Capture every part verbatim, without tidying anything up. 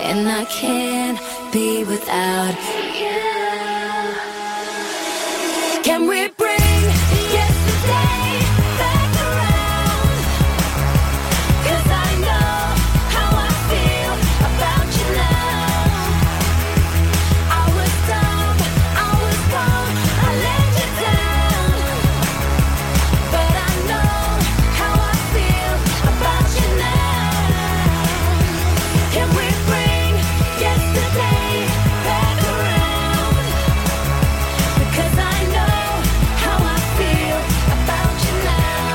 and I can't be without you. Can we bring yesterday back around? 'Cause I know how I feel about you now. I was dumb, I was wrong, I let you down, but I know how I feel about you now. Can we bring yesterday back around? Because I know how I feel about you now.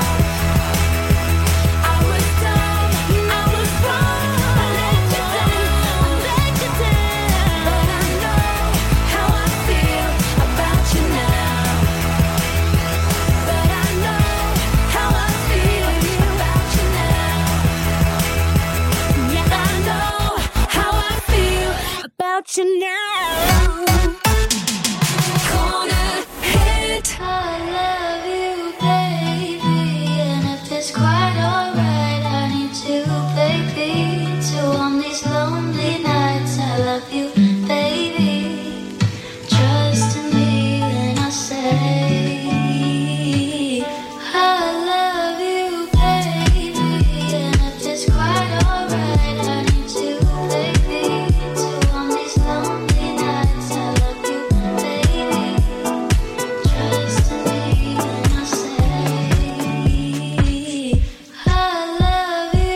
I was dumb, I was wrong, I let you down, I let you down, but I know how I feel about you now. But I know how I feel about you now. Yeah, I know how I feel about you now. Corner hit. I love you, baby, and if it's quite alright, I need you, baby, to on these lonely nights. I love you, baby. Trust in me when I say I love you, baby, and if it's quite alright, I need you, baby, to on these lonely nights. I love you, baby. Trust in me when I say I love you,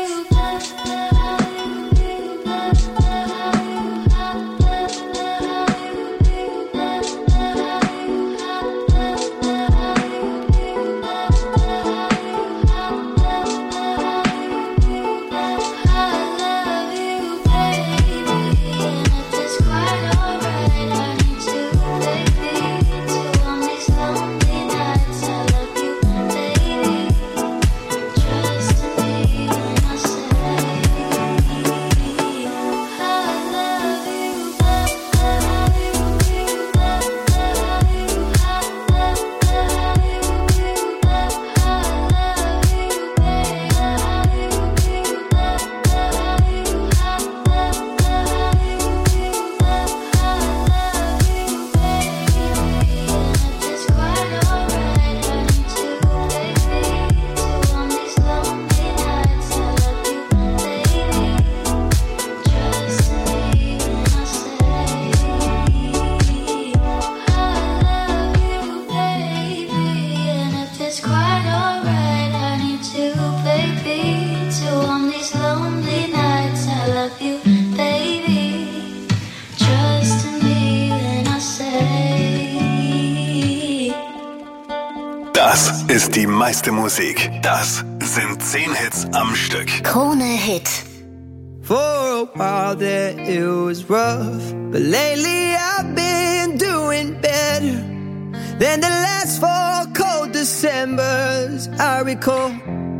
Das ist die meiste Musik. Das sind zehn Hits am Stück. Krone Hit. For a while there it was rough, but lately I've been doing better than the last four cold Decembers I recall.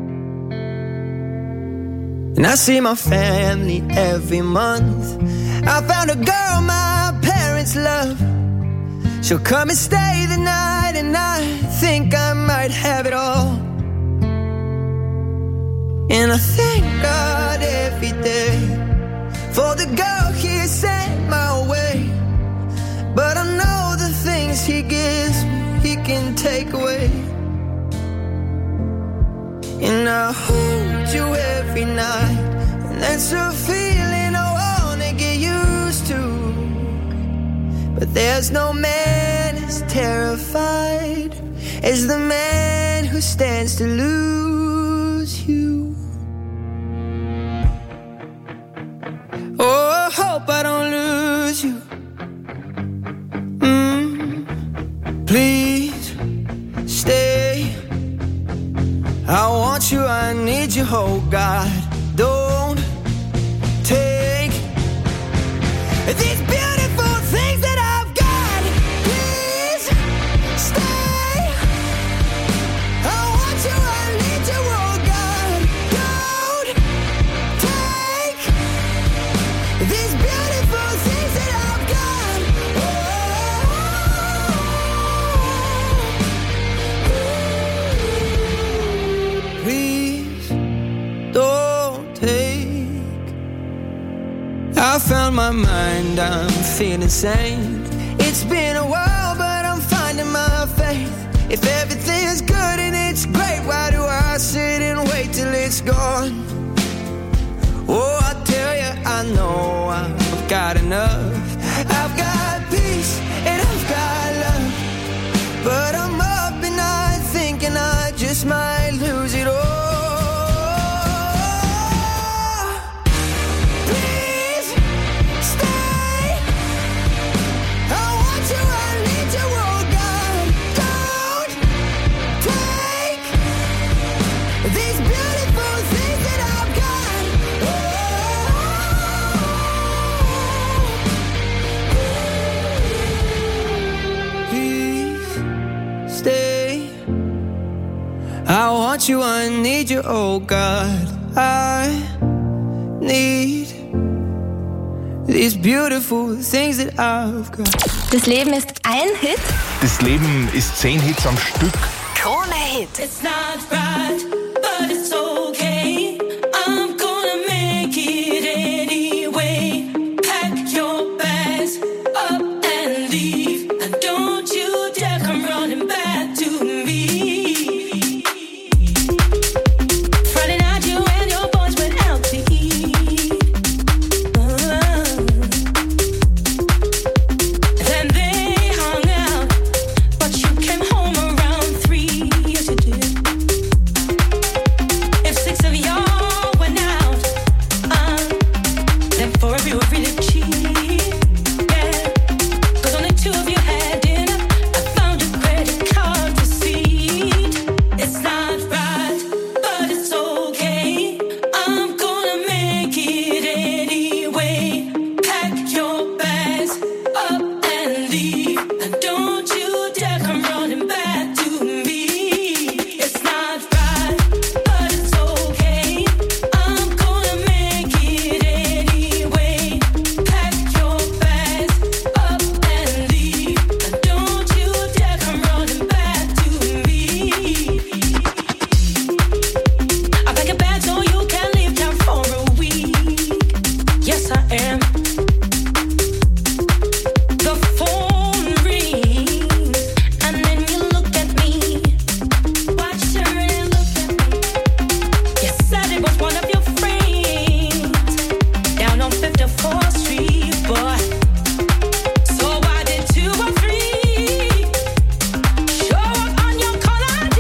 And I see my family every month. I found a girl my parents love. She'll come and stay the night, and I think I might have it all. And I thank God every day for the girl He sent my way. But I know the things He gives me, He can take away. And I hold you every night, and that's a feeling I wanna get used to. But there's no man as terrified as the man who stands to lose you. Oh, I hope I don't lose you. Mm, please stay. I want you, I need you, oh God. Don't take these beautiful things that I've got. Please stay. I want you, I need you, oh God. Don't take these beautiful things that I've got. Oh, I found my mind, I'm feeling sane. It's been a while, but I'm finding my faith. If everything's good and it's great, why do I sit and wait till it's gone? Oh, I tell you, I know I've got enough. I've got peace and I've got love, but I'm up and I thinking I just might lose it all. Please stay. I want you, I need you, oh God. Don't take these beautiful things that I've got. Oh. Please stay. I want you, I need you, oh God. I need these beautiful things that I've got. Das Leben ist ein Hit. Das Leben ist zehn Hits am Stück. Krone Hit. It's not right, but it's okay. I'm gonna make it anyway. Pack your bags up and leave. And don't you dare come running back to me. Friday night you and your boys went out to eat. Uh, then they hung out, but you came home around three. Yes, you did. If six of y'all went out, uh, then four of you were really cheap. Yeah, 'cause only two of you had dinner. I found a credit card receipt. It's not right, but it's okay. I'm gonna make it anyway. Pack your bags up and leave. And don't you dare come running back to me. It's not right, but it's okay. I'm gonna make it anyway. Pack your bags up and leave. And don't you dare come running back to me. I pack a bag so you can leave town for a week. Yes, I am. The phone rings, and then you look at me. Watch her and look at me. You said it was one of your friends down on fifty-fourth Street, boy. So why did two or three show up on your call I D?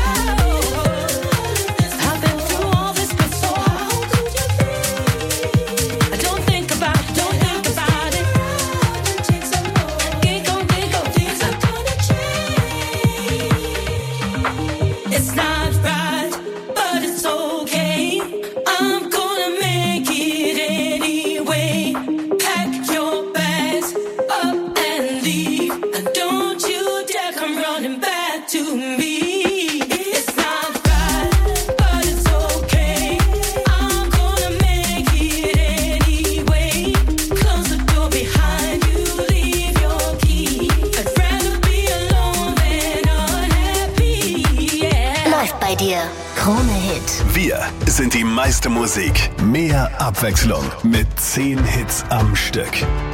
I've been through all this before. How could you be? Don't think about it, don't think about it. Giggle, giggle, things are gonna change. It's not right, but it's okay. I'm gonna make it anyway. Pack your bags up and leave. And don't you dare come running back to me. It's not right, but it's okay. I'm gonna make it anyway. Close the door behind you, leave your key. I'd rather be alone than unhappy, yeah. Läuft bei dir. Krone Hit. Wir sind die meiste Musik. Mehr Abwechslung mit zehn Hits am Stück.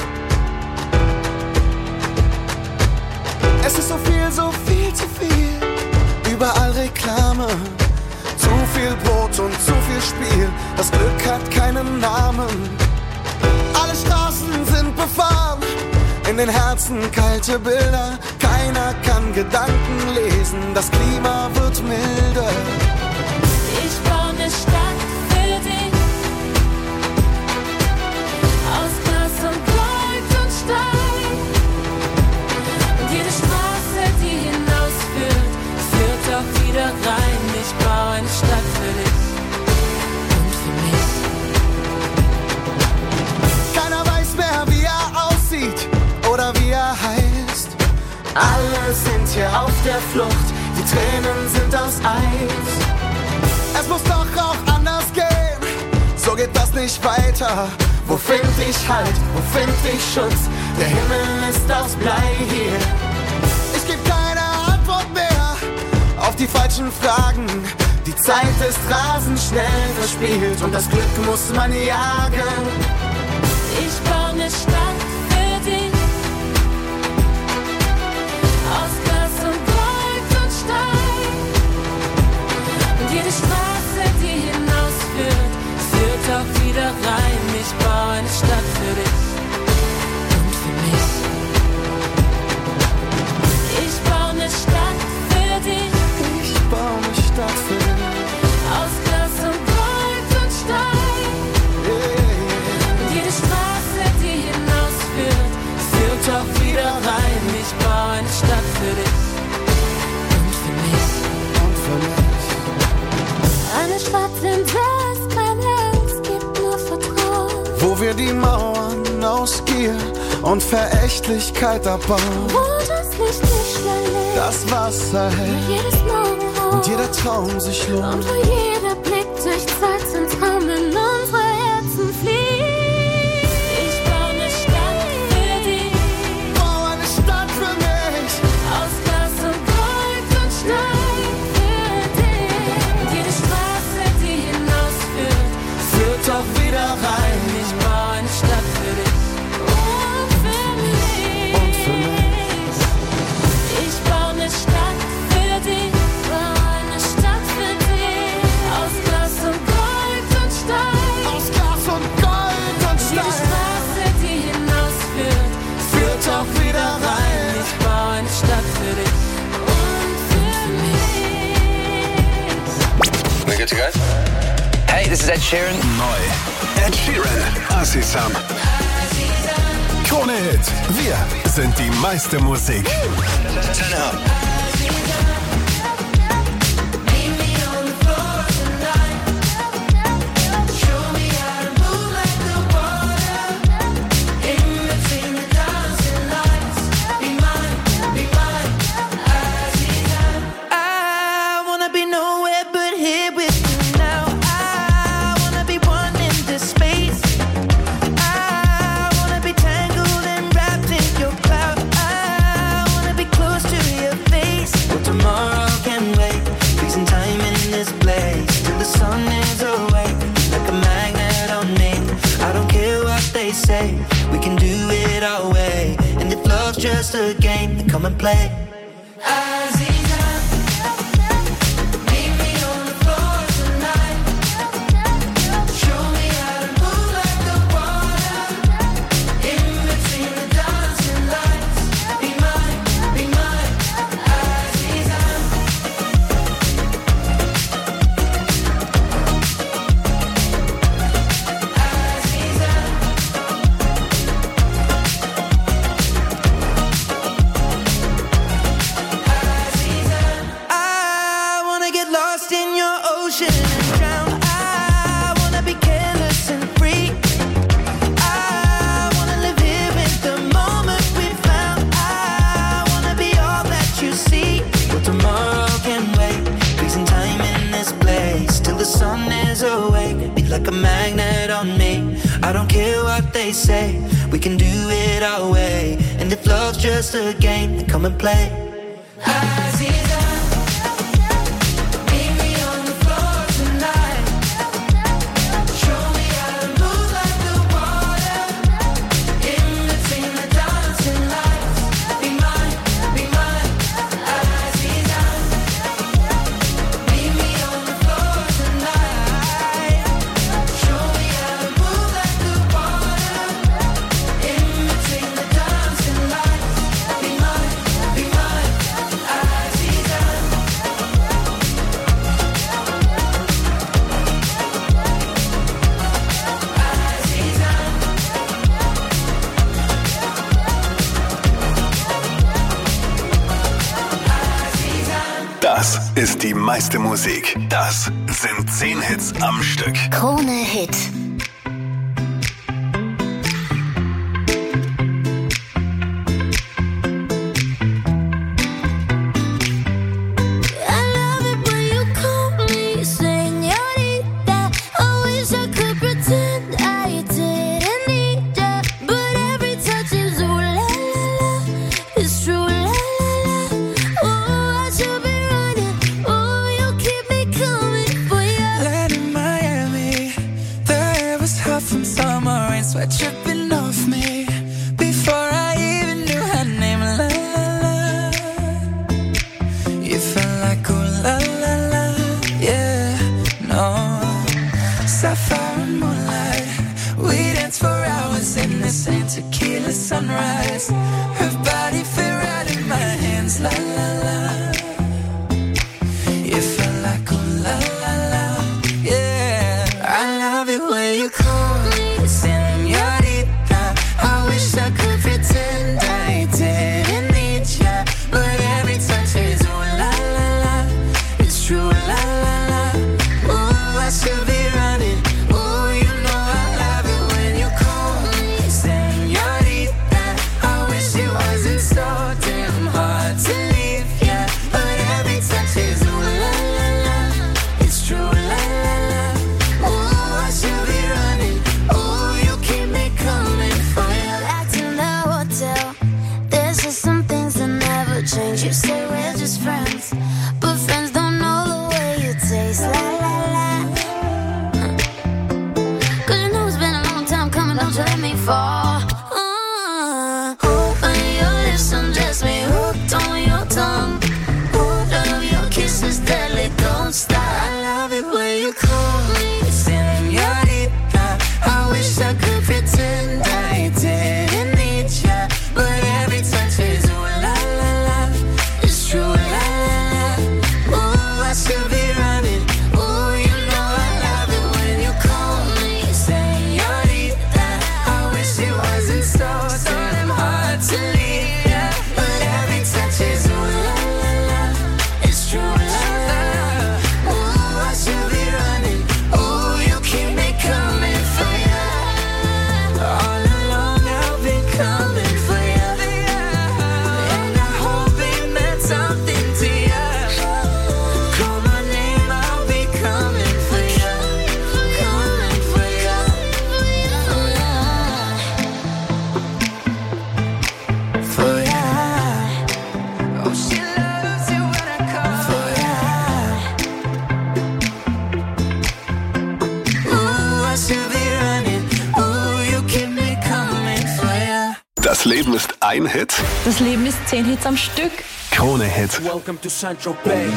Es ist so viel, so viel zu viel. Überall Reklame. Zu viel Brot und zu viel Spiel. Das Glück hat keinen Namen. Alle Straßen sind befahren. In den Herzen kalte Bilder. Keiner kann Gedanken lesen. Das Klima wird milder. Ich baue eine Stadt für dich. Aus Glas und Gold und Stein. Und jede Straße, die hinausführt, führt auch wieder rein. Ich baue eine Stadt für dich und für mich. Keiner weiß mehr, wie er aussieht oder wie er heißt. Alle sind hier auf der Flucht, die Tränen sind aus Eis. Es muss doch auch anders gehen, so geht das nicht weiter. Wo find ich Halt, wo find ich Schutz? Der Himmel ist aus Blei hier. Ich geb keine Antwort mehr auf die falschen Fragen. Die Zeit ist rasend schnell verspielt und das Glück muss man jagen. Ich eine Stadt für dich. Aus Glas und Gold und Stein. Und jede Straße, die hinausführt, führt auch wieder rein. Ich baue eine Stadt für dich und für mich. Ich baue eine Stadt für dich. Ich baue eine Stadt für dich. Aus Glas und Gold und Stein. Und jede Straße, die hinausführt, führt auch wieder rein. Ich baue eine Stadt für dich und für mich. Und für mich. Eine Stadt, in der es keine Angst gibt, nur Vertrauen. Wo wir die Mauern aus Gier und Verächtlichkeit abbauen. Wo das Licht nicht schnell lebt, Das Wasser hält jedes Morgenrot. und jeder Traum sich lohnt. Und wo jeder Blick durch Zeit und Traum in unsere Herzen fließt. Ich baue eine Stadt für dich. Bau eine Stadt für mich. Aus Glas und Gold und Stein für dich. Und jede Straße, die hinausführt, Führt auch wieder rein. ich baue eine Stadt für dich und für mich. Und für mich. Ich baue eine Stadt für dich, baue eine Stadt für dich. Aus Glas und Gold und Stein. Aus Glas und Gold und Jede Stein. Straße, die hinausführt, Führt auch wieder rein. ich baue eine Stadt für dich und für mich. We good to go? Hey, this is Ed Sheeran. Neu. Ed Sheeran, Asisam. Krone Hit. Wir sind die meiste Musik. Turn it up. I wanna be nowhere but here with you now. I wanna be one in this space. I wanna be tangled and wrapped in your cloud. I wanna be close to your face. Well, tomorrow can wait. Freezing time in this place till the sun is awake. Like a magnet on me. I don't care what they say. We can do it our way. And if love's just a game, then come and play. I wanna get lost in your ocean and drown. I wanna be careless and free. I wanna live here in the moment we found. I wanna be all that you see. Well, tomorrow can wait. Freezing time in this place till the sun is awake. Be like a magnet on me. I don't care what they say. We can do it our way. And if love's just a game, then come and play. Das ist die meiste Musik. Das sind zehn Hits am Stück. Krone Hit. I love it when you call me señorita. I wish I could pretend I didn't need ya, but every touch is ooh la la la. It's true la la la. Oh, I should be running. Oh, you keep me coming for ya. Land in Miami, the air was hot from summer rain, sweat dripping off me. dance for hours in the sand, tequila sunrise. Her body fit right in my hands, la la la. You feel like oh la la la, yeah. I love it when you call me señorita. I wish I could pretend I didn't need ya, but every touch is ooh la la la. It's true la la la. Ooh, I should be running. Ooh, you know I love it when you call me señorita. I wish it wasn't so damn hard to leave ya, but every touch is ooh la la la. It's true la la la. Ooh, I should be running. Ooh, you keep me coming for ya. Back to the hotel. There's just some things that never change. You say we're just friends, but friends don't know the way you taste. La la la. Cause you know it's been a long time coming. Don't you let me fall. Uh, open your lips and dress me hooked on your tongue. Hold of your kisses deadly, don't stop. I love it when you call me señorita. I wish I could pretend I didn't need ya, but every touch is ooh la la la. It's true la la la. Ooh, I should be running. Ooh, you know I love it when you call me señorita. I wish it wasn't so damn hard to leave ya, but every touch is ooh la la la. It's true la la la. Ooh, I should be running. Ooh, you keep me coming for ya. All along I've been coming for ya, and I hope it meant something to ya. Call my name, I'll be coming for ya, coming for ya, for ya, for ya. Oh, she loves it when I call for ya. Ooh, I should be running. Ooh, you keep me coming for ya. Das Leben ist ein Hit, Das Leben ist zehn Hits am Stück. Krone-Hit. Welcome to Central Bay.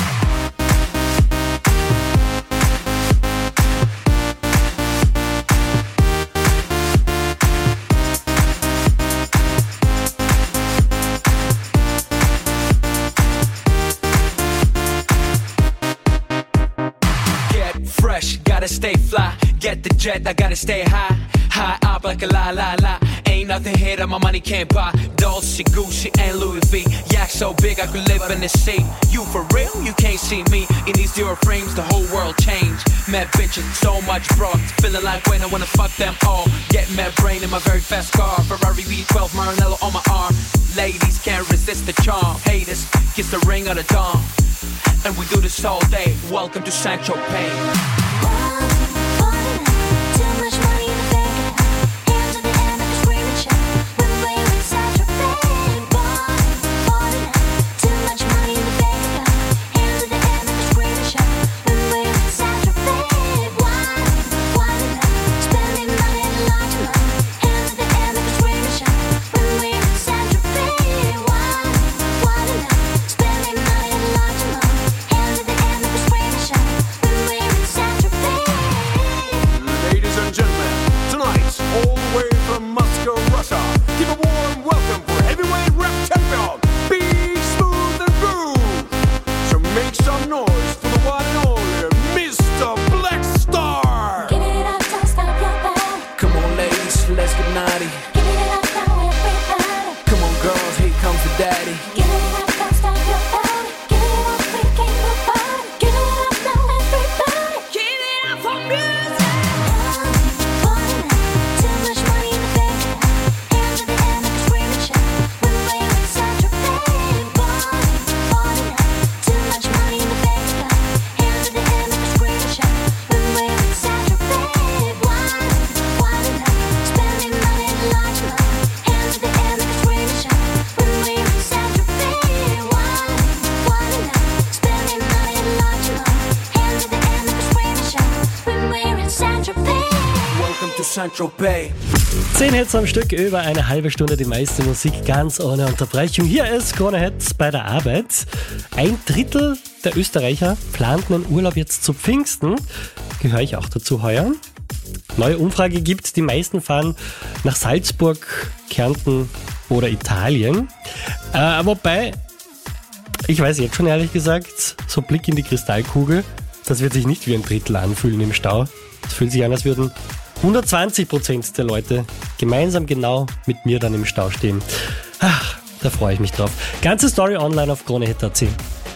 Get fresh, gotta stay fly. Get the jet, I gotta stay high. High up like a la la la. Ain't nothing here that my money can't buy. Dolce, Gucci, and Louis V. Yak so big I could live in the sea. You for real? You can't see me. In these zero frames, the whole world changed. Mad bitches, so much broad. Feeling like when I wanna fuck them all. Get mad brain in my very fast car. Ferrari V twelve, Maranello on my arm. Ladies can't resist the charm. Haters, kiss the ring of the dawn. And we do this all day. Welcome to Sancho Pay. Too much money in the bank. Hands in the air, make a scream and shout. When we're inside your bed, too much money in the bank. Hands in the air, make a scream and shout. When we're inside your bed, why, why spending money in a large amount? Hands in the air, make a scream and shout. When we're inside your bed, why, why spending money in a large amount? Hands in the air, make a scream and shout. When we're inside your bed. Ladies and gentlemen, tonight, all the way from Moscow, Russia, give a warm welcome for heavyweight rap champion, Big Smooth and Groove. So make some noise for the one and only Mister Black Star. Give it up, don't stop your body. Come on, ladies, let's get naughty. Give it up now, everybody. Come on, girls, here comes the daddy. Give it up, don't stop your body. Give it up, we can't go party. Give it up now, everybody. Give it up for music. Too much money in the bank. Hands in the air, make a scream and shout. When we're inside your bed, too much money in the bank. Hands in the air, make a scream and shout. When we're inside your bed, why, why spending money in a large amount? Hands in the air, make a scream and shout. When we're inside your bed, why, why spending money in a large amount? Hands in the air, make a scream and shout. When we're inside your bed. Welcome to Central Bay. Zehn Hits am Stück, über eine halbe Stunde die meiste Musik ganz ohne Unterbrechung. Hier ist Krone-Hit bei der Arbeit. Ein Drittel der Österreicher planten einen Urlaub jetzt zu Pfingsten. Gehöre ich auch dazu heuer? Neue Umfrage gibt, die meisten fahren nach Salzburg, Kärnten oder Italien. Äh, wobei, ich weiß jetzt schon ehrlich gesagt, so Blick in die Kristallkugel, das wird sich nicht wie ein Drittel anfühlen im Stau. Es fühlt sich an, als würden hundertzwanzig Prozent der Leute gemeinsam genau mit mir dann im Stau stehen. Ach, da freue ich mich drauf. Ganze Story online auf kronehit punkt a t.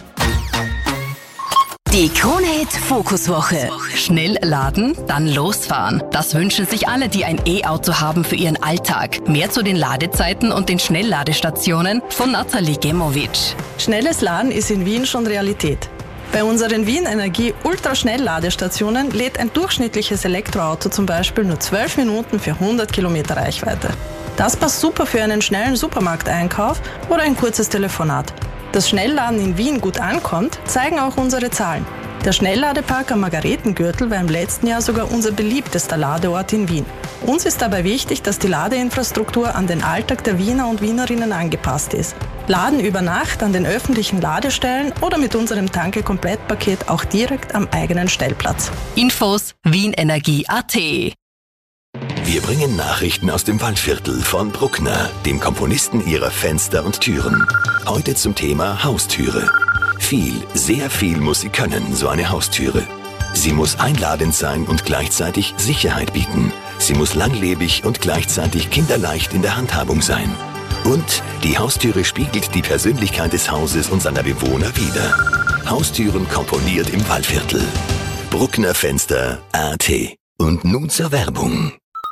Die Krone-Hit Fokuswoche. Schnell laden, dann losfahren. Das wünschen sich alle, die ein E-Auto haben für ihren Alltag. Mehr zu den Ladezeiten und den Schnellladestationen von Nathalie Gemovic. Schnelles Laden ist in Wien schon Realität. Bei unseren Wien Energie Ultraschnellladestationen lädt ein durchschnittliches Elektroauto zum Beispiel nur zwölf Minuten für hundert Kilometer Reichweite. Das passt super für einen schnellen Supermarkteinkauf oder ein kurzes Telefonat. Dass Schnellladen in Wien gut ankommt, zeigen auch unsere Zahlen. Der Schnellladepark am Margaretengürtel war im letzten Jahr sogar unser beliebtester Ladeort in Wien. Uns ist dabei wichtig, dass die Ladeinfrastruktur an den Alltag der Wiener und Wienerinnen angepasst ist. Laden über Nacht an den öffentlichen Ladestellen oder mit unserem Tanke-Komplettpaket auch direkt am eigenen Stellplatz. Infos Wien Energie punkt a t. Wir bringen Nachrichten aus dem Waldviertel von Bruckner, dem Komponisten ihrer Fenster und Türen. Heute zum Thema Haustüre. Viel, sehr viel muss sie können, so eine Haustüre. Sie muss einladend sein und gleichzeitig Sicherheit bieten. Sie muss langlebig und gleichzeitig kinderleicht in der Handhabung sein. Und die Haustüre spiegelt die Persönlichkeit des Hauses und seiner Bewohner wider. Haustüren komponiert im Waldviertel. Bruckner Fenster punkt a t. Und nun zur Werbung.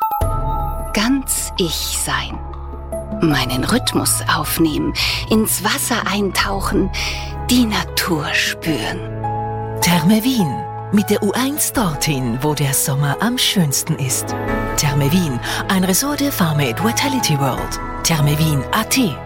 Ganz ich sein. Meinen Rhythmus aufnehmen, ins Wasser eintauchen, die Natur spüren. Therme Wien. Mit der U eins dorthin, wo der Sommer am schönsten ist. Therme Wien, ein Resort der Farmate Vitality World. Therme Wien punkt a t.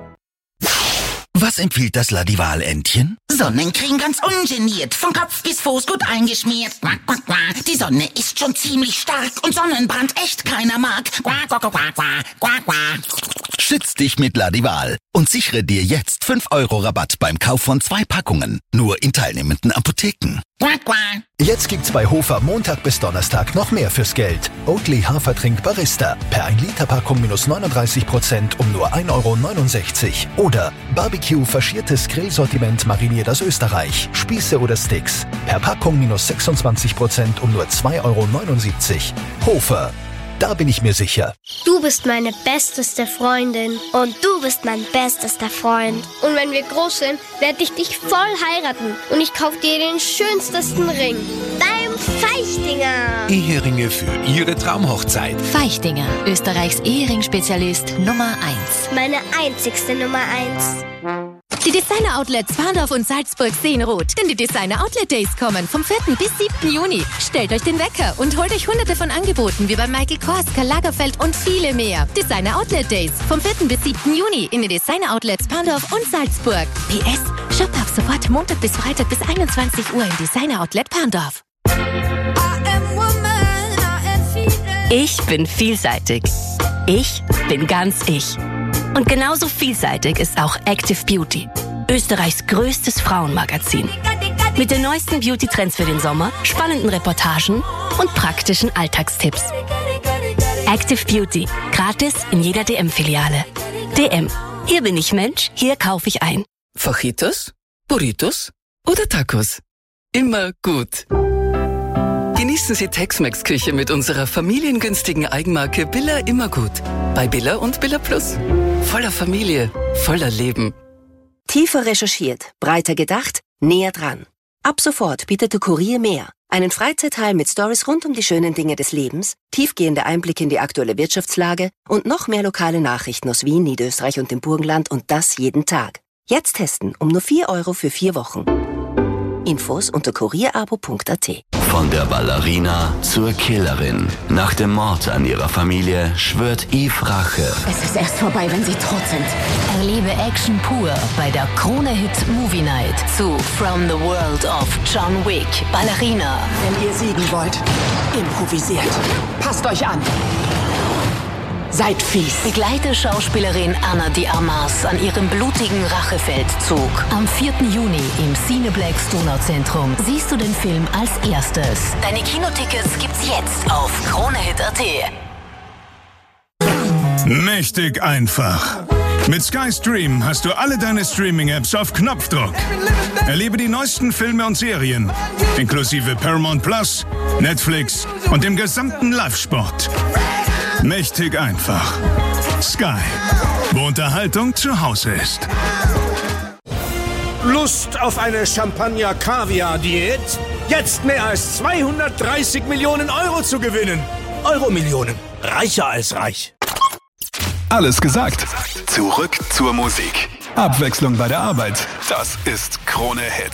Was empfiehlt das Ladival-Entchen? Sonnencreme ganz ungeniert, von Kopf bis Fuß gut eingeschmiert. Quack, quack, quack. Die Sonne ist schon ziemlich stark und Sonnenbrand echt keiner mag. Quack, quack, quack, quack, quack, quack. Schütz dich mit Ladival und sichere dir jetzt fünf Euro Rabatt beim Kauf von zwei Packungen. Nur in teilnehmenden Apotheken. Quack, quack. Jetzt gibt's bei Hofer Montag bis Donnerstag noch mehr fürs Geld. Oatly Hafertrink Barista. Per ein Liter Packung minus neununddreißig Prozent um nur ein Euro neunundsechzig. Oder Barbecue faschiertes Grillsortiment mariniert aus Österreich. Spieße oder Sticks. Per Packung minus sechsundzwanzig Prozent um nur zwei Euro neunundsiebzig. Hofer. Da bin ich mir sicher. Du bist meine besteste Freundin. Und du bist mein bestester Freund. Und wenn wir groß sind, werde ich dich voll heiraten. Und ich kaufe dir den schönsten Ring. Beim Feichtinger. Eheringe für Ihre Traumhochzeit. Feichtinger, Österreichs Ehering-Spezialist Nummer eins. Meine einzigste Nummer eins. Die Designer-Outlets Parndorf und Salzburg sehen rot, denn die Designer-Outlet-Days kommen vom vierten bis siebten Juni. Stellt euch den Wecker und holt euch hunderte von Angeboten wie bei Michael Kors, Karl Lagerfeld und viele mehr. Designer-Outlet-Days vom vierten bis siebten Juni in den Designer-Outlets Parndorf und Salzburg. P S. Shop ab sofort Montag bis Freitag bis einundzwanzig Uhr im Designer-Outlet Parndorf. Ich bin vielseitig. Ich bin ganz ich. Und genauso vielseitig ist auch Active Beauty, Österreichs größtes Frauenmagazin. Mit den neuesten Beauty-Trends für den Sommer, spannenden Reportagen und praktischen Alltagstipps. Active Beauty, gratis in jeder D M-Filiale. D M, hier bin ich Mensch, hier kaufe ich ein. Fajitas, Burritos oder Tacos? Immer gut. Genießen Sie Tex-Mex-Küche mit unserer familiengünstigen Eigenmarke Billa Immergut. Bei Billa und Billa Plus. Voller Familie, voller Leben. Tiefer recherchiert, breiter gedacht, näher dran. Ab sofort bietet der Kurier mehr. Einen Freizeitteil mit Stories rund um die schönen Dinge des Lebens, tiefgehende Einblicke in die aktuelle Wirtschaftslage und noch mehr lokale Nachrichten aus Wien, Niederösterreich und dem Burgenland und das jeden Tag. Jetzt testen um nur vier Euro für vier Wochen. Infos unter kurierabo punkt a t. Von der Ballerina zur Killerin. Nach dem Mord an ihrer Familie schwört Eve Rache. Es ist erst vorbei, wenn sie tot sind. Erlebe Action pur bei der Krone-Hit Movie Night zu From the World of John Wick, Ballerina. Wenn ihr siegen wollt, improvisiert. Passt euch an. Seid fies. Begleite Schauspielerin Ana de Armas an ihrem blutigen Rachefeldzug. Am vierten Juni im Cineplex Donauzentrum siehst du den Film als erstes. Deine Kinotickets gibt's jetzt auf kronehit punkt at. Mächtig einfach. Mit Sky Stream hast du alle deine Streaming-Apps auf Knopfdruck. Erlebe die neuesten Filme und Serien, inklusive Paramount Plus, Netflix und dem gesamten Live-Sport. Mächtig einfach. Sky, wo Unterhaltung zu Hause ist. Lust auf eine Champagner-Kaviar-Diät? Jetzt mehr als zweihundertdreißig Millionen Euro zu gewinnen. Euro-Millionen. Reicher als reich. Alles gesagt. Zurück zur Musik. Abwechslung bei der Arbeit. Das ist Krone Hit.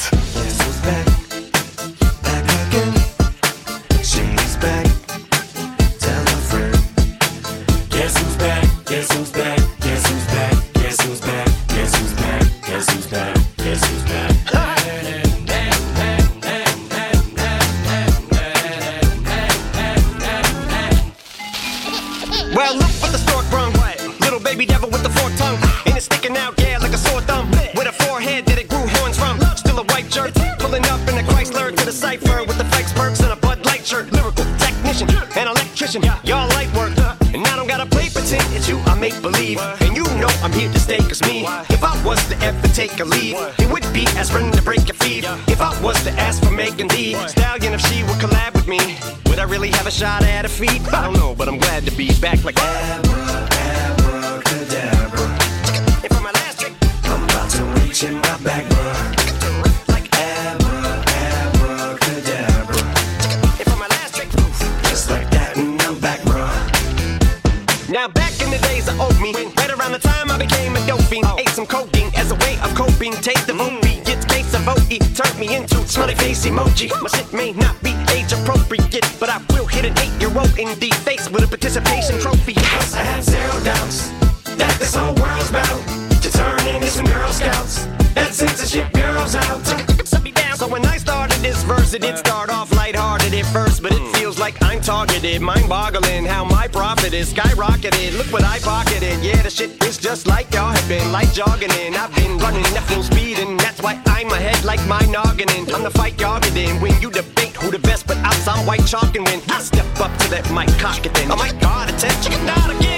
Well, look what the stork brung. Little baby devil with the forked tongue. And it's sticking out, yeah, like a sore thumb. With a forehead that it grew horns from. Still a white jerk. Pulling up in a Chrysler to the cipher with the Fikes perks and a Bud Light shirt. Lyrical technician, an electrician. Y'all light work. And I don't gotta play pretend. It's you, I make believe. And you know I'm here to stay, cause me. If I was to ever take a leave, it would be aspirin to break your feet. If I was to ask for Megan Thee Stallion, if she would collab with me, would I really have a shot at her feet? I don't know, but I'm glad to be back like Abra, abracadabra. And for my last trick, I'm about to reach in my back, bruh. Like Abra, abracadabra. And for my last trick, just like that, and I'm back, bruh. Now back in the days I owed me, right around the time I became a dope fiend. Ate some codeine as a way of coping. Taste of O P, gets case of O E, turned me into smiley face emoji. My shit may not be age appropriate, but I will hit an eight-year-old in the face with a participation trophy. Plus I have zero doubts that this whole world's about to turn into some Girl Scouts. That censorship bureau's out. Set me down. So when I started this verse, it did start off lighthearted at first, but it feels like I'm targeted. Mind-boggling how my profit is skyrocketed. Look what I pocketed. Yeah, the shit is just like y'all have been, like jogging in. I've been running at full speed, and that's why I'm ahead like my noggin. I'm the fight y'all get in when you debate who the best, but I'm some white chalk, and when I step up to that mic, cock it then. Oh my God, attention, chicken out again.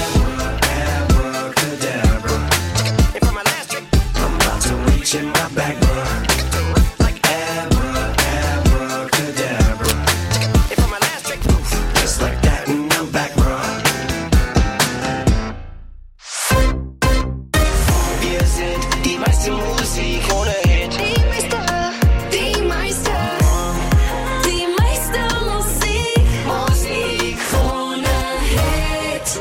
In my back, bruh. Like Abra, abracadabra. And for my last trick, just like that, and I'm back, bruh. Wir sind die meiste Musik ohne Hit. Die meiste, die meiste, die meiste Musik, Musik ohne Hit.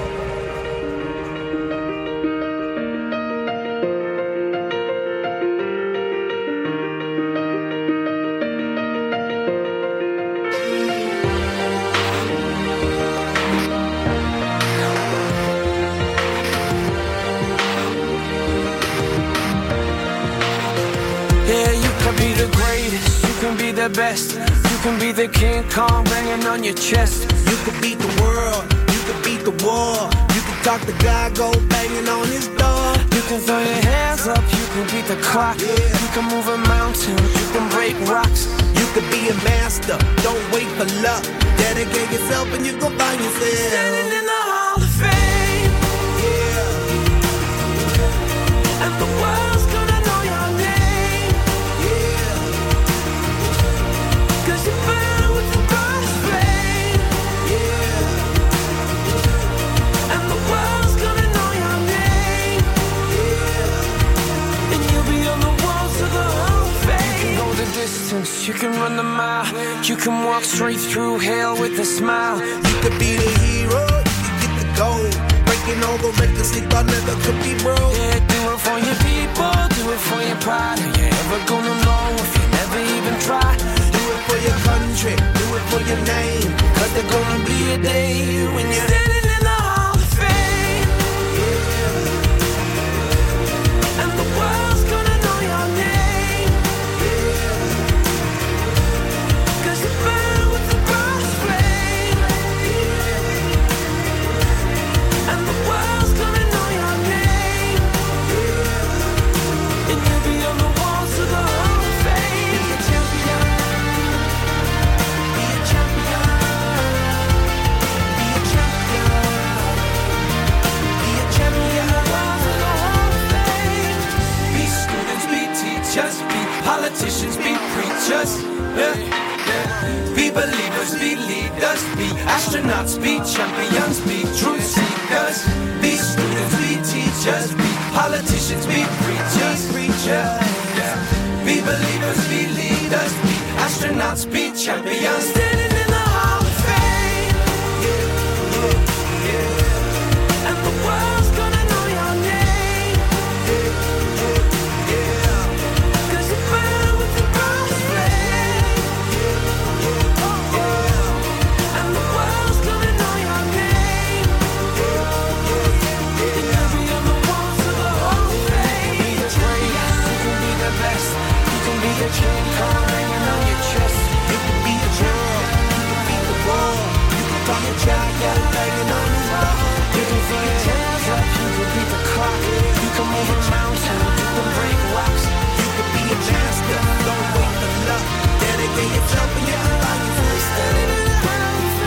The best. You can be the King Kong banging on your chest. You could beat the world, you could beat the war. You can talk the guy, go banging on his door. You can throw your hands up, you can beat the clock. Yeah. You can move a mountain, you can break rocks. You could be a master, don't wait for luck. Dedicate yourself and you gon' find yourself standing in the Hall of Fame. Yeah. And the world's gonna know your name. You burn with the burst flame, yeah. And the world's gonna know your name, yeah. And you'll be on the walls of the Hall of Fame. You can go the distance, you can run the mile. You can walk straight through hell with a smile. You could be the hero, you can get the gold. Breaking all the records they thought never could be broke. Yeah, do it for your people, do it for your pride. Are you ever gonna know if you never even try? Do it for your country, do it for your name. Cause there's gonna be a day when you're standing in the Hall of Fame, yeah. And the world's gonna know your name, yeah. Cause you burn with the burst flame, yeah. And us. Yeah, yeah. Be believers, be leaders, be astronauts, be champions, be truth seekers, be students, be teachers, be politicians, be preachers, preachers. Yeah. Be believers, be leaders, be astronauts, be champions. Standing in the Hall of Fame. Yeah, yeah, yeah. And the world's gonna know your name. Yeah, yeah, yeah. 'Cause you burn with the brightest flame. Yeah, yeah, yeah. And the world's gonna know your name. Yeah, yeah, yeah. You can be on the walls of the Hall of Fame. You can be the greatest, you can be the best. You can be the king, come hanging on your chest. You can be the girl, you can be the wall. You can find your jacket hanging on the wall. You can throw your hands up, you can be the clock. You can move a mountain, you can break rocks. You can be a master, don't wait for luck. Dedicate yourself and your life for standing in the Hall of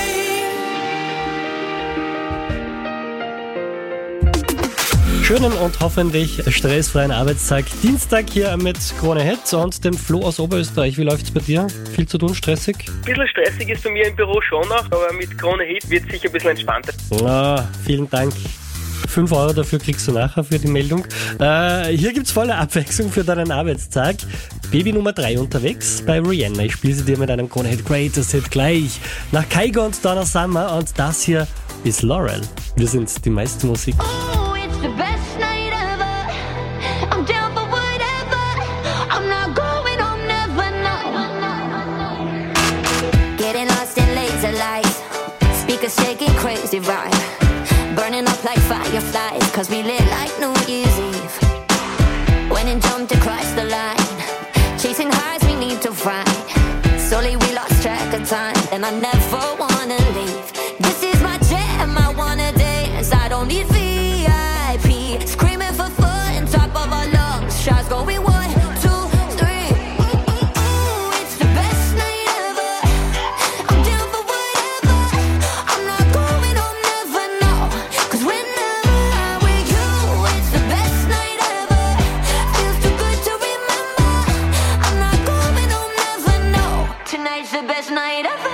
Fame. Schönen und hoffentlich stressfreien Arbeitstag. Dienstag hier mit Krone Hit und dem Flo aus Oberösterreich. Wie läuft's bei dir? Viel zu tun, stressig? Ein bisschen stressig ist bei mir im Büro schon noch, aber mit Krone Hit wird es sicher ein bisschen entspannter. Ah, vielen Dank. fünf Euro dafür kriegst du nachher für die Meldung. Äh, hier gibt's volle Abwechslung für deinen Arbeitstag. Baby Nummer drei unterwegs bei Rihanna. Ich spiele sie dir mit einem Krone Hit Greatest Hit gleich. Nach Kaigo und Donna Summer und das hier ist Laurel. Wir sind die meiste Musik. Oh, it's the best night ever. I'm down for whatever. I'm not going home, never, no. Getting lost in laser lights, speakers shaking crazy vibe, burning up like fireflies, cause we lit like New Year's Eve. When it jumped across the line, chasing highs we need to find. Slowly we lost track of time, and I never wanna leave. This is my jam, I wanna dance, I don't need V I P. Screaming for fun, top of our lungs, shots going one, two, three. Ooh, it's the best night ever. I'm down for whatever. I'm not going home, never, no. 'Cause whenever I'm with you, it's the best night ever. Feels too good to remember. I'm not going home, never, no. Tonight's the best night ever.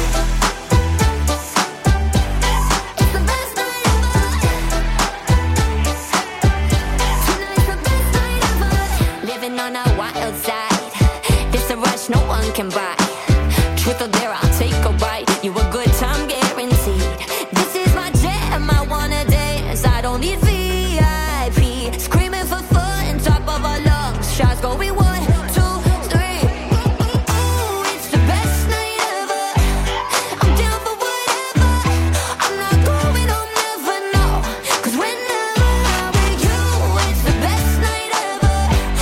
On a wild side, this a rush no one can buy. Truth or dare, I'll take a bite. You a good time guaranteed. This is my jam, I wanna dance, I don't need V I P. Screaming for fun, top of our lungs, shots going one, two, three. Ooh, it's the best night ever. I'm down for whatever. I'm not going home, never, no. 'Cause whenever I'm with you, it's the best night ever.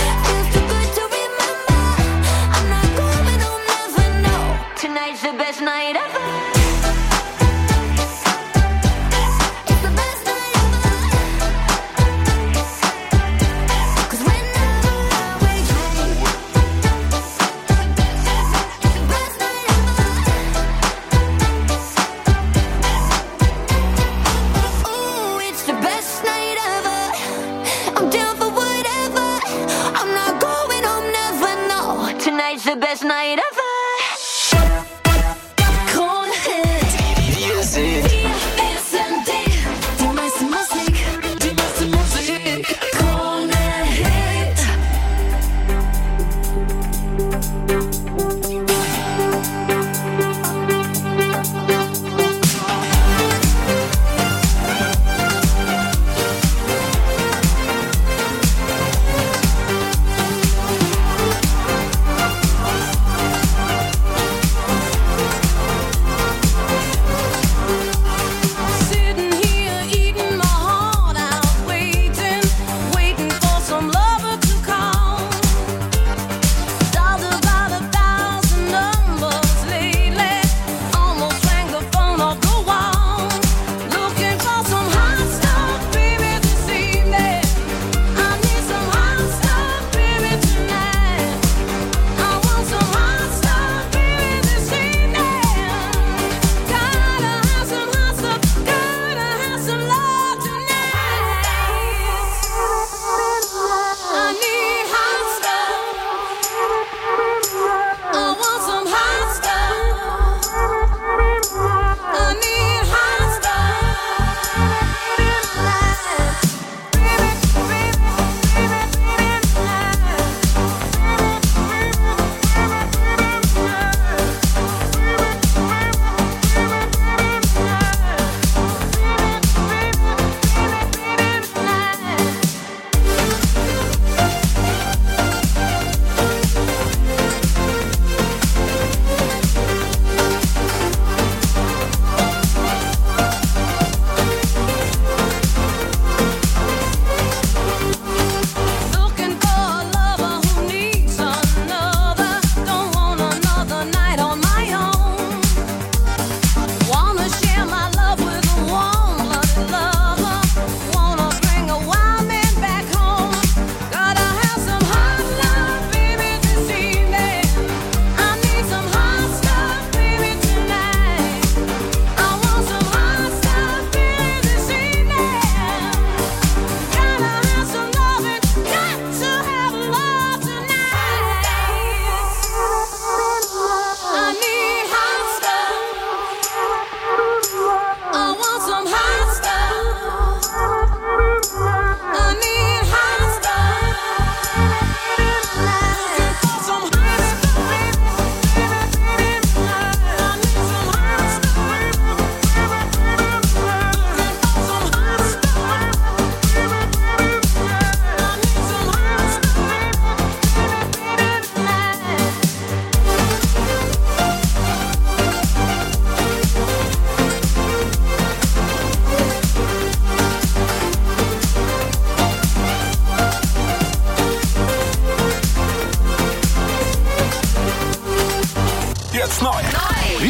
Tonight's the best night ever. It's the best night ever. 'Cause whenever I'm with you,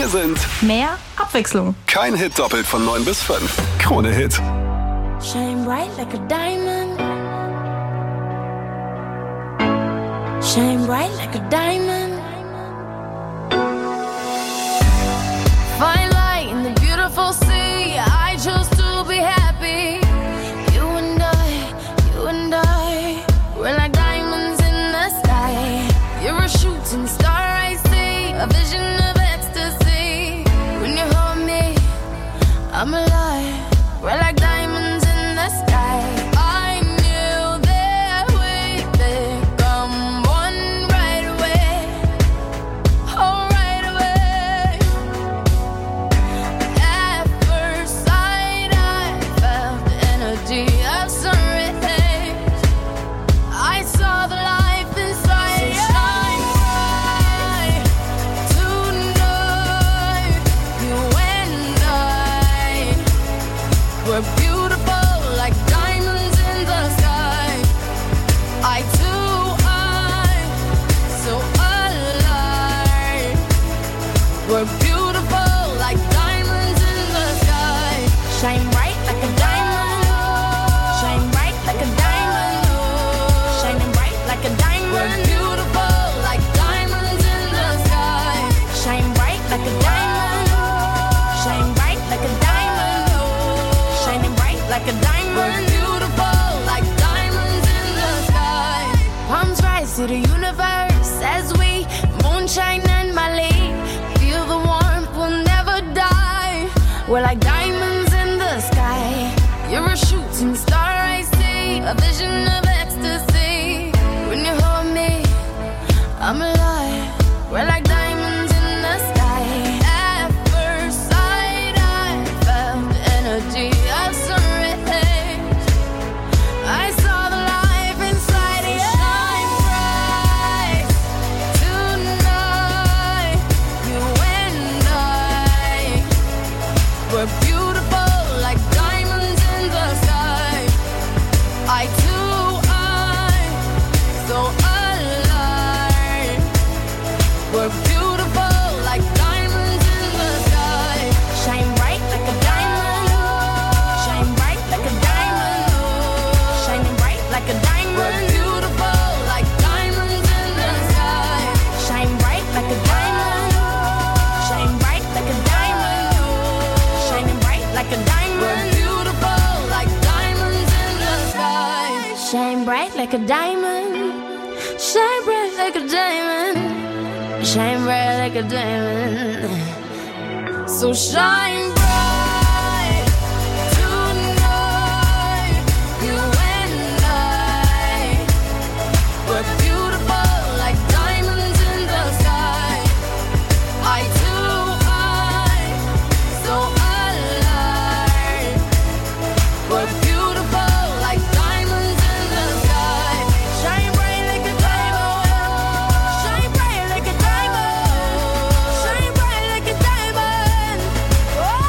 Wir sind mehr Abwechslung. kein Hit doppelt von neun bis fünf. Krone Hit. Shine bright like a diamond. Shine bright like a diamond. Fine light in the beautiful sea. I chose to be happy. You and I, you and I, we're like diamonds in the sky. You're a shooting star I see, a vision of ecstasy. When you hold me, I'm alive. We're like diamonds in the sky. I knew that we'd become one right away. Oh, right away. At first sight, I felt the energy of sun rays. I saw the life inside. So shine bright tonight. You and I, we're beautiful like diamonds in the sky. I too, I, so alive. We're beautiful like diamonds in the sky. Shine bright like a diamond. Shine bright like a diamond. Shining bright like a diamond. We're beautiful like diamonds in the sky. Shine bright like a diamond. Shine bright like a diamond. Shining bright like a diamond. We're beautiful like diamonds in the sky. Palms rise to the universe as we moonshine and Mali. Feel the warmth, we'll never die. We're like diamonds in the sky. You're a shooting star I see, a vision of ecstasy. When you hold me, I'm alive. We're like diamonds in the sky. At first sight, I felt the energy of sun rays. I saw the life inside you. Shine bright tonight. You and I, we're beautiful like diamonds in the sky. I too, I, so alive. We're beautiful like diamonds in the sky. Shine bright like a diamond. Shine bright like a diamond. Shining bright like a diamond. We're beautiful like diamonds in the sky. Shine bright like a diamond. Shine bright like a diamond. Shining bright like a diamond. We're beautiful like diamonds in the sky. Shine bright like a diamond. Shine bright like a diamond. Shine bright like a diamond. So shine bright tonight. You and I, we're beautiful like diamonds in the sky. I too, I, so alive. We're beautiful like diamonds in the sky. Shine bright like a diamond. Shine bright like a diamond. Shine bright like a diamond. Oh,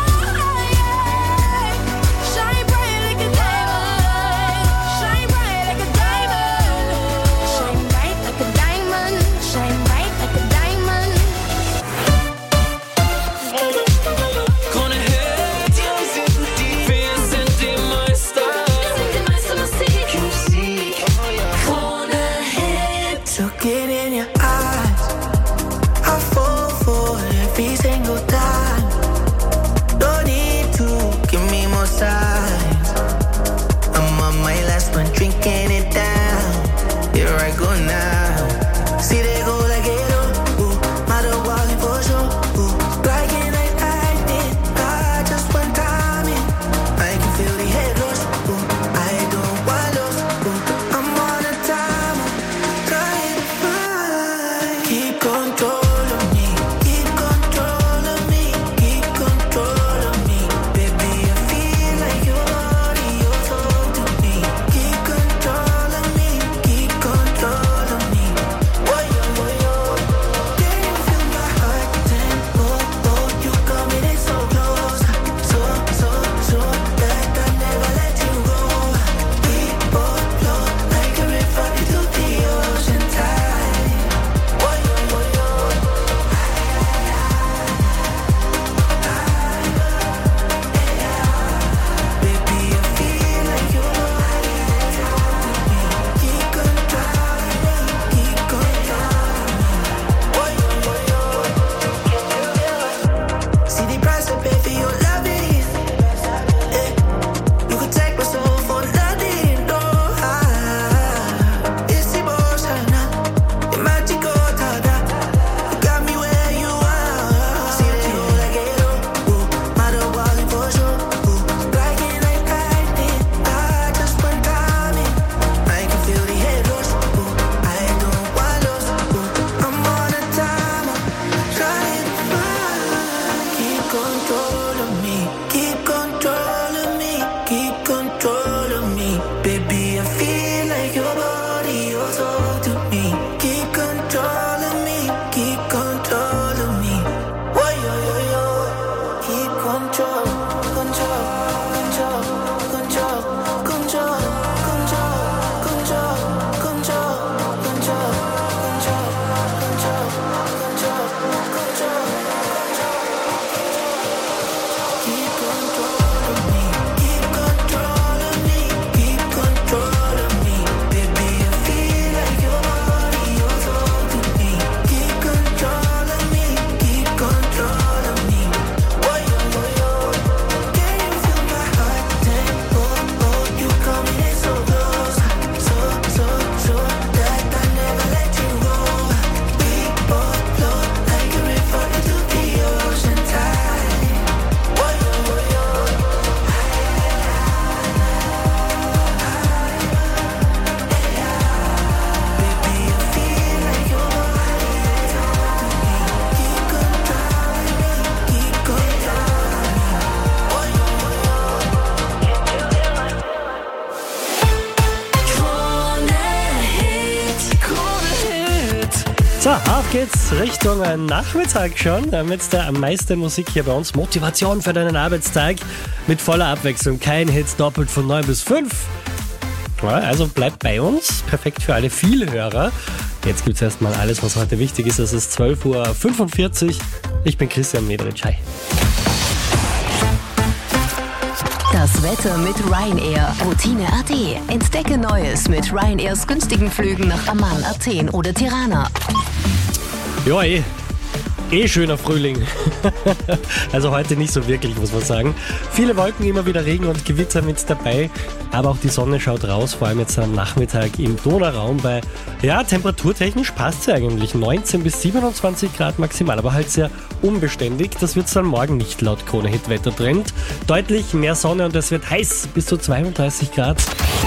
So, auf geht's Richtung Nachmittag schon. Mit der meisten Musik hier bei uns. Motivation für deinen Arbeitstag mit voller Abwechslung. Kein Hit, doppelt von neun bis fünf. Ja, also bleibt bei uns. Perfekt für alle Vielhörer. Jetzt gibt's erstmal alles, was heute wichtig ist. Es ist zwölf Uhr fünfundvierzig. Ich bin Christian Medritsch. Hi. Das Wetter mit Ryanair. Routine A D. Entdecke Neues mit Ryanairs günstigen Flügen nach Amman, Athen oder Tirana. Ja, eh. Eh schöner Frühling. Also heute nicht so wirklich, muss man sagen. Viele Wolken, immer wieder Regen und Gewitter mit dabei. Aber auch die Sonne schaut raus, vor allem jetzt am Nachmittag im Donauraum bei, ja, temperaturtechnisch passt es eigentlich. neunzehn bis siebenundzwanzig Grad maximal, aber halt sehr unbeständig. Das wird es dann morgen nicht laut Krone-Hit-Wettertrend. Deutlich mehr Sonne und es wird heiß, bis zu zweiunddreißig Grad.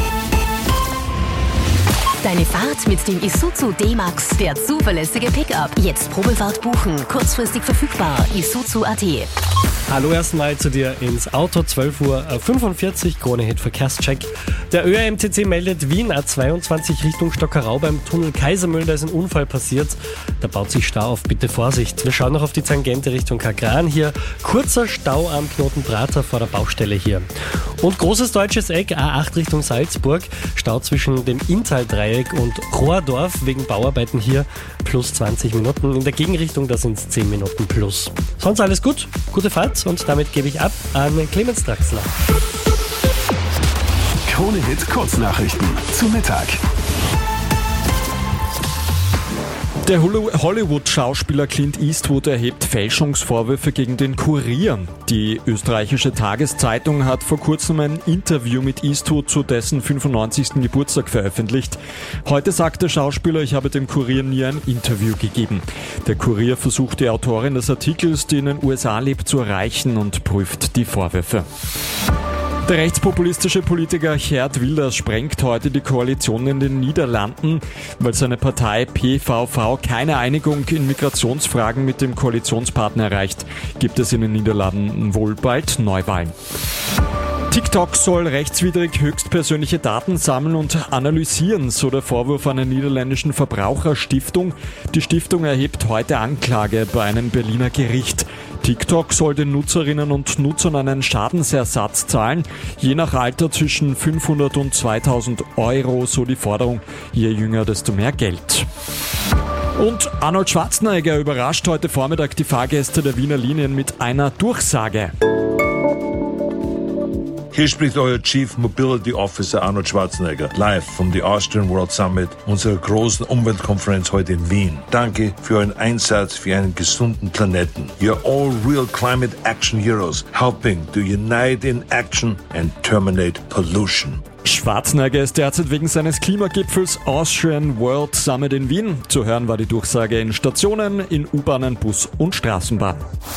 Deine Fahrt mit dem Isuzu D-Max, der zuverlässige Pickup. Jetzt Probefahrt buchen, kurzfristig verfügbar. Isuzu Punkt A T. Hallo erstmal zu dir ins Auto, zwölf Uhr fünfundvierzig, Krone-Hit Verkehrscheck. Der Ö R M T C meldet Wien A zweiundzwanzig Richtung Stockerau beim Tunnel Kaisermühlen, da ist ein Unfall passiert. Da baut sich Stau auf, bitte Vorsicht. Wir schauen noch auf die Tangente Richtung Kagran hier. Kurzer Stau am Knoten Prater vor der Baustelle hier. Und großes deutsches Eck, A acht Richtung Salzburg. Stau zwischen dem Inntal-Dreieck und Rohrdorf wegen Bauarbeiten hier. Plus zwanzig Minuten. In der Gegenrichtung, da sind es zehn Minuten plus. Sonst alles gut, gute Fahrt und damit gebe ich ab an Clemens Draxler. Krone-Hit Kurznachrichten zum Mittag. Der Hollywood-Schauspieler Clint Eastwood erhebt Fälschungsvorwürfe gegen den Kurier. Die österreichische Tageszeitung hat vor kurzem ein Interview mit Eastwood zu dessen fünfundneunzigsten Geburtstag veröffentlicht. Heute sagt der Schauspieler, ich habe dem Kurier nie ein Interview gegeben. Der Kurier versucht die Autorin des Artikels, die in den U S A lebt, zu erreichen und prüft die Vorwürfe. Der rechtspopulistische Politiker Geert Wilders sprengt heute die Koalition in den Niederlanden, weil seine Partei P V V keine Einigung in Migrationsfragen mit dem Koalitionspartner erreicht, gibt es in den Niederlanden wohl bald Neuwahlen. TikTok soll rechtswidrig höchstpersönliche Daten sammeln und analysieren, so der Vorwurf einer niederländischen Verbraucherstiftung. Die Stiftung erhebt heute Anklage bei einem Berliner Gericht. TikTok soll den Nutzerinnen und Nutzern einen Schadensersatz zahlen, je nach Alter zwischen fünfhundert und zweitausend Euro, so die Forderung. Je jünger, desto mehr Geld. Und Arnold Schwarzenegger überrascht heute Vormittag die Fahrgäste der Wiener Linien mit einer Durchsage. Hier spricht euer Chief Mobility Officer Arnold Schwarzenegger, live vom The Austrian World Summit, unserer großen Umweltkonferenz heute in Wien. Danke für euren Einsatz für einen gesunden Planeten. You're all real climate action heroes, helping to unite in action and terminate pollution. Schwarzenegger ist derzeit wegen seines Klimagipfels Austrian World Summit in Wien. Zu hören war die Durchsage in Stationen, in U-Bahnen, Bus und Straßenbahn.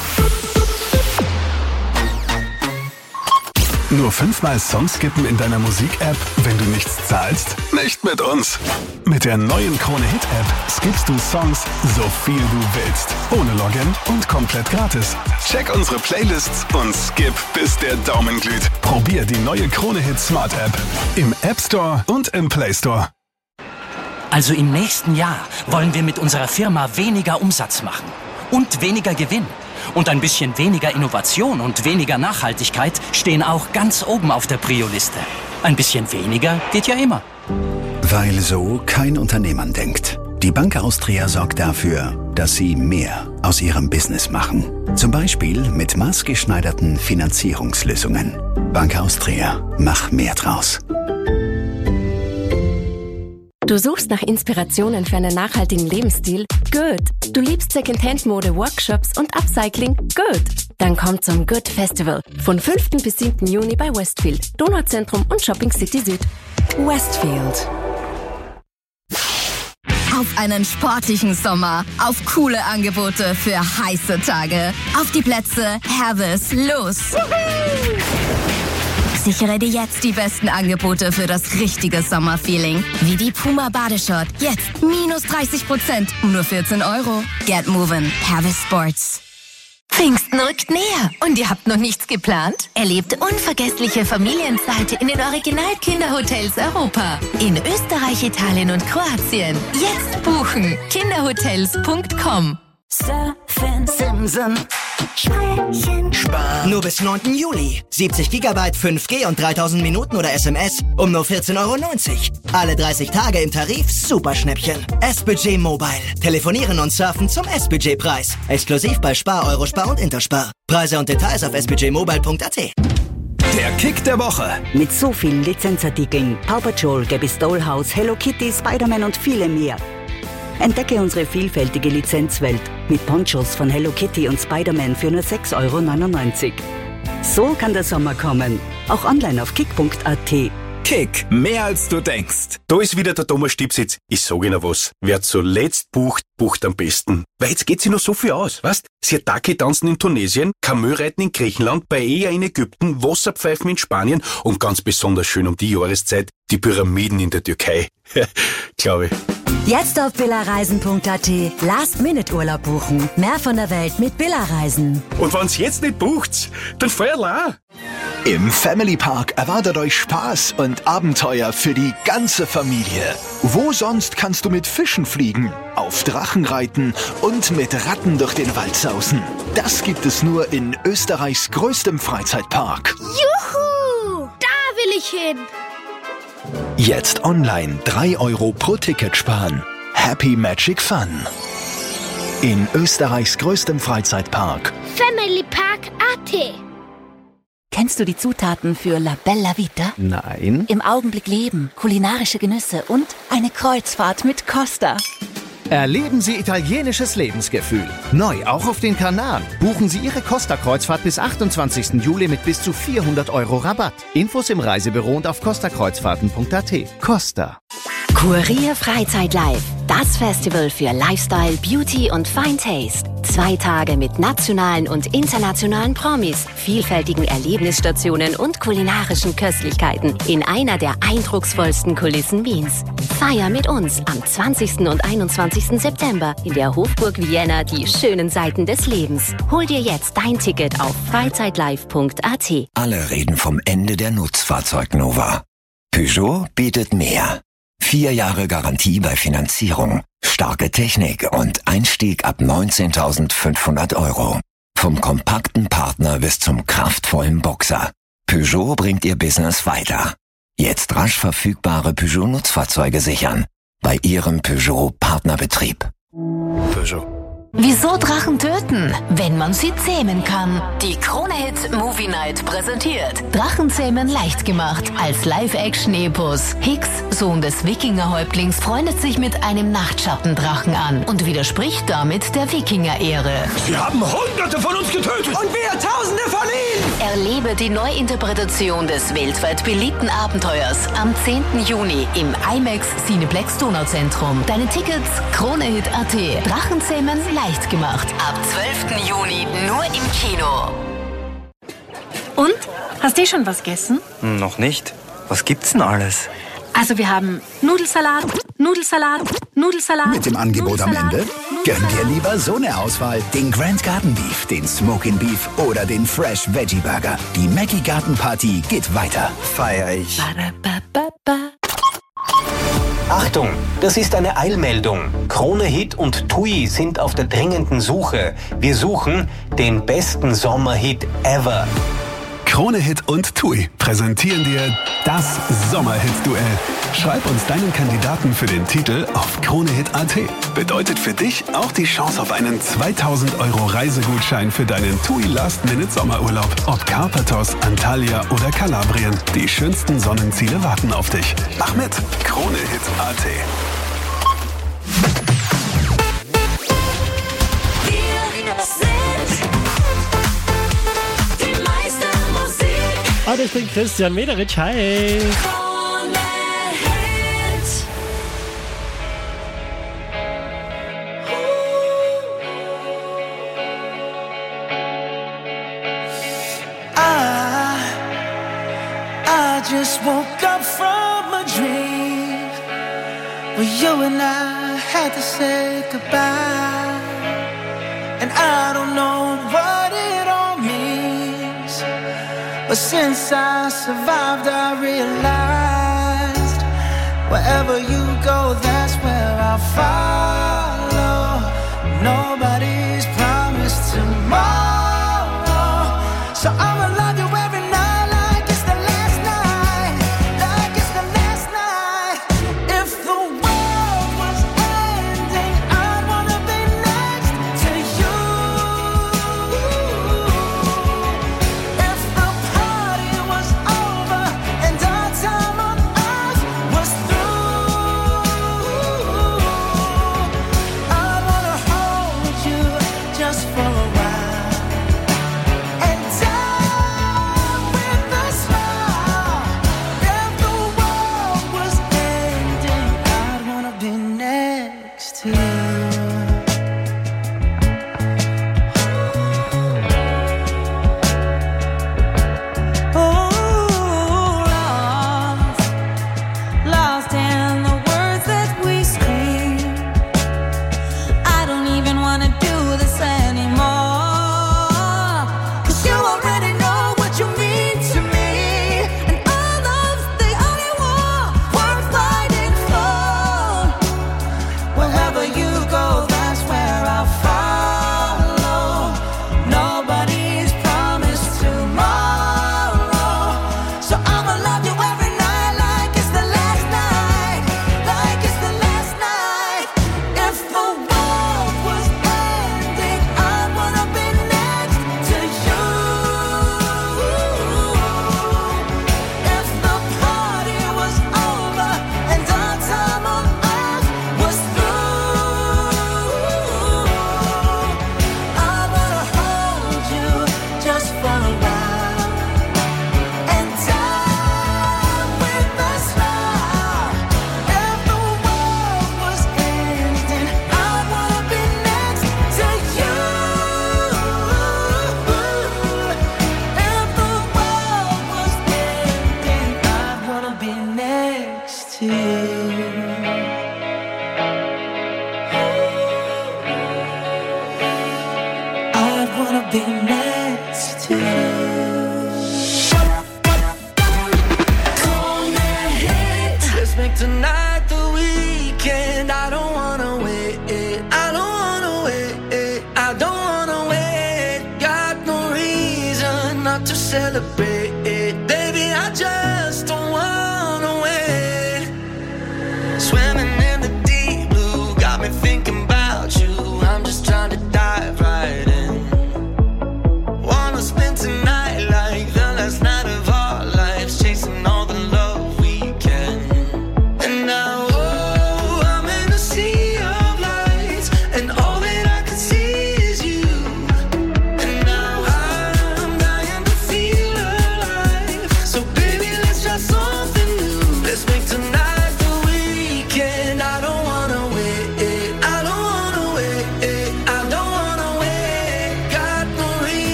Nur fünfmal Songs skippen in deiner Musik-App, wenn du nichts zahlst? Nicht mit uns. Mit der neuen Krone-Hit-App skippst du Songs so viel du willst. Ohne Login und komplett gratis. Check unsere Playlists und skip, bis der Daumen glüht. Probier die neue Krone-Hit Smart-App im App Store und im Play Store. Also im nächsten Jahr wollen wir mit unserer Firma weniger Umsatz machen und weniger Gewinn. Und ein bisschen weniger Innovation und weniger Nachhaltigkeit stehen auch ganz oben auf der Prio-Liste. Ein bisschen weniger geht ja immer. Weil so kein Unternehmer denkt. Die Bank Austria sorgt dafür, dass Sie mehr aus Ihrem Business machen. Zum Beispiel mit maßgeschneiderten Finanzierungslösungen. Bank Austria, mach mehr draus. Du suchst nach Inspirationen für einen nachhaltigen Lebensstil? Good. Du liebst Secondhand-Mode, Workshops und Upcycling? Good. Dann komm zum Good Festival von fünften bis siebten Juni bei Westfield, Donauzentrum und Shopping City Süd. Westfield. Auf einen sportlichen Sommer, auf coole Angebote für heiße Tage. Auf die Plätze, Herves, los! Sichere dir jetzt die besten Angebote für das richtige Sommerfeeling. Wie die Puma Badeshort. Jetzt minus dreißig Prozent, nur vierzehn Euro. Get moving, Herves Sports. Pfingsten rückt näher und ihr habt noch nichts geplant? Erlebt unvergessliche Familienzeit in den Original-Kinderhotels Europa. In Österreich, Italien und Kroatien. Jetzt buchen. kinderhotels punkt com. Surfen, Simsen, Sprechen, Sparen. Nur bis neunten Juli. siebzig Gigabyte fünf G und dreitausend Minuten oder S M S um nur vierzehn Euro neunzig. Alle dreißig Tage im Tarif Superschnäppchen. S-Budget Mobile. Telefonieren und surfen zum S-Budget-Preis. Exklusiv bei Spar, Eurospar und Interspar. Preise und Details auf s budget mobile punkt a t. Der Kick der Woche. Mit so vielen Lizenzartikeln, Paw Patrol, Gabby's Dollhouse, Hello Kitty, Spider-Man und viele mehr. Entdecke unsere vielfältige Lizenzwelt mit Ponchos von Hello Kitty und Spider-Man für nur sechs Euro neunundneunzig. So kann der Sommer kommen. Auch online auf kick punkt a t. Kick, mehr als du denkst. Da ist wieder der Thomas Stipsitz. Ich sag Ihnen was. Wer zuletzt bucht, bucht am besten. Weil jetzt geht sich noch so viel aus, weißt? Sirtaki tanzen in Tunesien, Kamelreiten in Griechenland, Paella in Ägypten, Wasserpfeifen in Spanien und ganz besonders schön um die Jahreszeit die Pyramiden in der Türkei. Glaube ich. Jetzt auf billerreisen punkt a t. Last-Minute-Urlaub buchen. Mehr von der Welt mit Billerreisen. Und wenn's jetzt nicht bucht, dann feuerl auch. Im Family Park erwartet euch Spaß und Abenteuer für die ganze Familie. Wo sonst kannst du mit Fischen fliegen, auf Drachen reiten und mit Ratten durch den Wald sausen? Das gibt es nur in Österreichs größtem Freizeitpark. Juhu! Da will ich hin! Jetzt online drei Euro pro Ticket sparen. Happy Magic Fun. In Österreichs größtem Freizeitpark. Family Park A T. Kennst du die Zutaten für La Bella Vita? Nein. Im Augenblick leben, kulinarische Genüsse und eine Kreuzfahrt mit Costa. Erleben Sie italienisches Lebensgefühl. Neu auch auf den Kanaren. Buchen Sie Ihre Costa-Kreuzfahrt bis achtundzwanzigsten Juli mit bis zu vierhundert Euro Rabatt. Infos im Reisebüro und auf costa kreuzfahrten punkt a t. Costa. Kurier Freizeit Live. Das Festival für Lifestyle, Beauty und Fine Taste. Zwei Tage mit nationalen und internationalen Promis, vielfältigen Erlebnisstationen und kulinarischen Köstlichkeiten in einer der eindrucksvollsten Kulissen Wiens. Feier mit uns am zwanzigsten und einundzwanzigsten September in der Hofburg Vienna die schönen Seiten des Lebens. Hol dir jetzt dein Ticket auf freizeitlive punkt a t. Alle reden vom Ende der Nutzfahrzeugnova. Peugeot bietet mehr. Vier Jahre Garantie bei Finanzierung, starke Technik und Einstieg ab neunzehntausendfünfhundert Euro. Vom kompakten Partner bis zum kraftvollen Boxer. Peugeot bringt Ihr Business weiter. Jetzt rasch verfügbare Peugeot-Nutzfahrzeuge sichern. Bei Ihrem Peugeot-Partnerbetrieb. Peugeot. Wieso Drachen töten, wenn man sie zähmen kann? Die Krone-Hit Movie Night präsentiert Drachenzähmen leicht gemacht als Live-Action-Epos. Hicks, Sohn des Wikingerhäuptlings, freundet sich mit einem Nachtschattendrachen an und widerspricht damit der Wikinger-Ehre. Sie haben Hunderte von uns getötet! Und wir Tausende von ihnen! Erlebe die Neuinterpretation des weltweit beliebten Abenteuers am zehnten Juni im IMAX Cineplex Donauzentrum. Deine Tickets Krone-Hit punkt a t. Drachenzähmen leicht gemacht. Ab zwölften Juni nur im Kino. Und? Hast du schon was gegessen? Noch nicht. Was gibt's denn alles? Also wir haben Nudelsalat, Nudelsalat, Nudelsalat. Mit dem Angebot am Ende? Gönn dir lieber so eine Auswahl. Den Grand Garden Beef, den Smokin' Beef oder den Fresh Veggie Burger. Die Mackie Garten Party geht weiter. Feier ich. Achtung, das ist eine Eilmeldung. Krone Hit und TUI sind auf der dringenden Suche. Wir suchen den besten Sommerhit ever. Krone Hit und TUI präsentieren dir das Sommerhit-Duell. Schreib uns deinen Kandidaten für den Titel auf kronehit punkt a t. Bedeutet für dich auch die Chance auf einen zweitausend Euro Reisegutschein für deinen TUI Last-Minute-Sommerurlaub. Ob Karpathos, Antalya oder Kalabrien. Die schönsten Sonnenziele warten auf dich. Mach mit! Kronehit punkt a t. Hallo, ich bin Christian Mederich. Hi. I, I just woke up from a dream where you and I had to say goodbye, and I don't know what But since I survived, I realized wherever you go, that's where I'll follow. Nobody's promised tomorrow, so I'ma love you every night like it's the last night, like it's the last night. If the world was ending, I'd wanna be next to you. If the party was over and our time on earth was through, I'd wanna hold you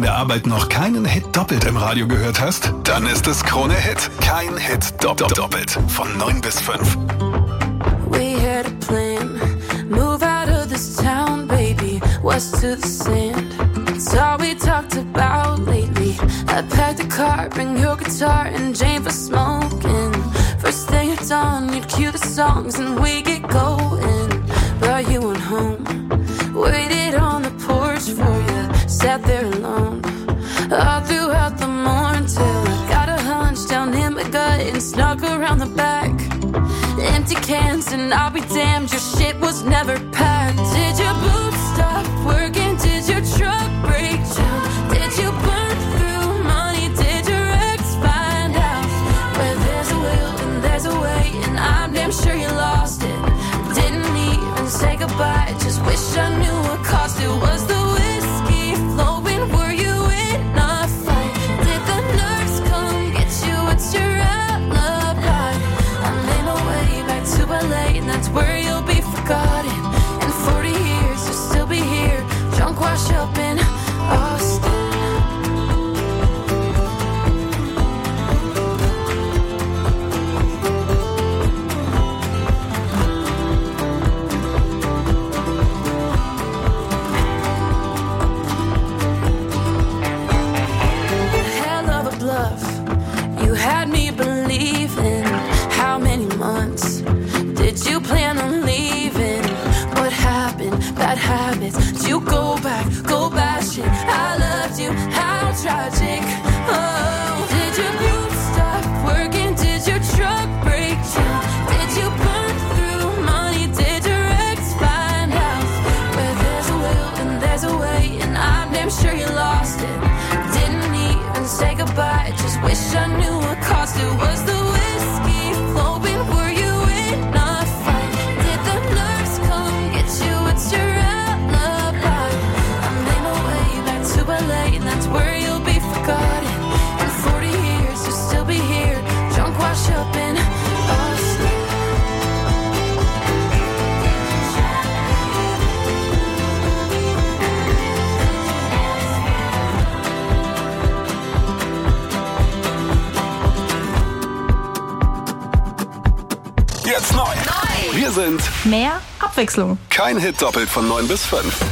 der Arbeit noch keinen Hit doppelt im Radio gehört hast? Dann ist es Krone Hit. Kein Hit doppelt. doppelt. Von neun bis fünf. We had a plan. Move out of this town, baby. West to the sand. It's all we talked about lately. I packed the car, bring your guitar and Jane for smoking. First thing at dawn, you'd cue the songs and we get going. But you went home, waited on the porch for you, sat there alone. All throughout the morning till I got a hunch down in my gut and snuck around the back. Empty cans and I'll be damned, your shit was never packed. Did your boots stop working? Did your truck break down? Did you burn through money? Did your ex find out? Where there's a will and there's a way, and I'm damn sure you lost it. Didn't even say goodbye, just wish I knew what cost it. Was the whiskey flowing? Were you in a fight? Did the nerves come get you? What's your alibi? I'm in a way back to L A, and that's where you'll be forgotten. In forty years, you'll still be here, drunk, wash up in Austin. Hell of a bluff, you had me believing. How many months did you plan on leaving? What happened? Bad habits. Did you go back, go bashing? I loved you, how tragic. Oh, did your boots stop working? Did your truck break down? Did you burn through money? Did your ex find out? Where there's a will and there's a way, and I'm damn sure you lost it. Didn't even say goodbye, just wish I knew what cost it. Was the whiskey flowing? Were you in a fight? Did the nerves come get you? What's your alibi? I'm in a way back to L A, and that's where you'll be forgotten. In forty years, you'll still be here, drunk, wash up in Austin. Jetzt neu. Wir sind Mehr Abwechslung. Kein Hit doppelt von neun bis fünf.